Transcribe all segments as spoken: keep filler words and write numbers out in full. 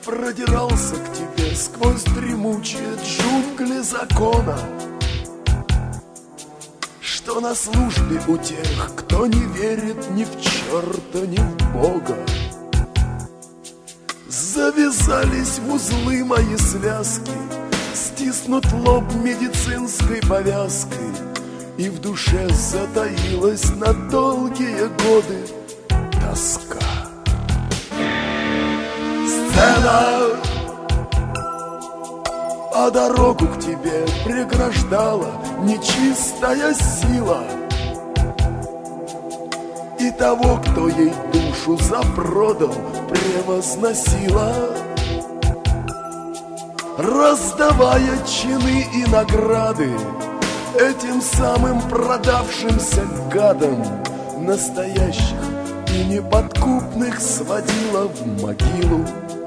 продирался к тебе сквозь дремучие джунгли закона, что на службе у тех, кто не верит ни в черта, ни в Бога. Завязались в узлы мои связки, стиснут лоб медицинской повязкой, и в душе затаилась на долгие годы тоска. Сцена, а дорогу к тебе преграждала нечистая сила, и того, кто ей душу запродал, превозносила, раздавая чины и награды этим самым продавшимся гадам, настоящих и неподкупных сводила в могилу.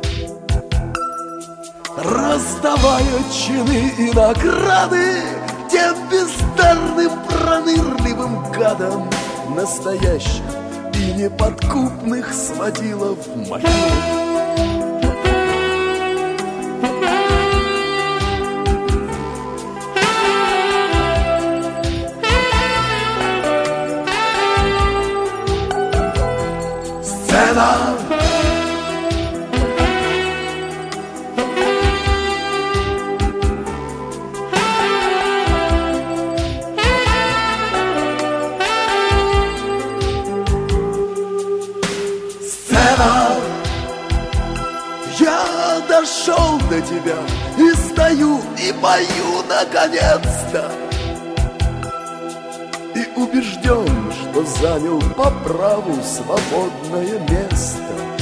Раздавая чины и награды тем бездарным пронырливым гадам, настоящих и неподкупных сводила в могилу. Сцена, я дошел до тебя и стою и пою наконец-то, и убежден, что занял по праву свободное место.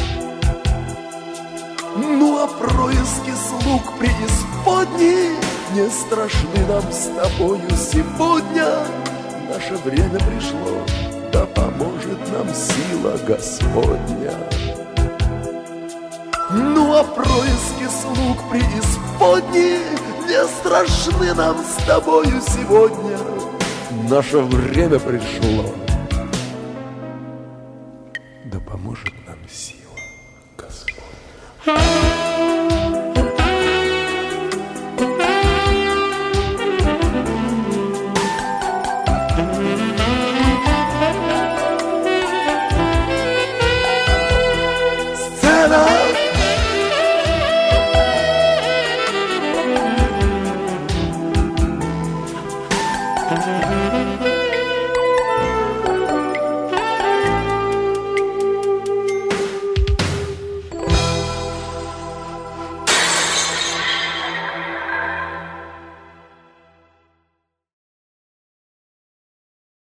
Ну а происки слуг преисподней не страшны нам с тобою сегодня. Наше время пришло, да поможет нам сила Господня. Ну а происки слуг преисподней не страшны нам с тобою сегодня. Наше время пришло, да поможет нам сила Господня.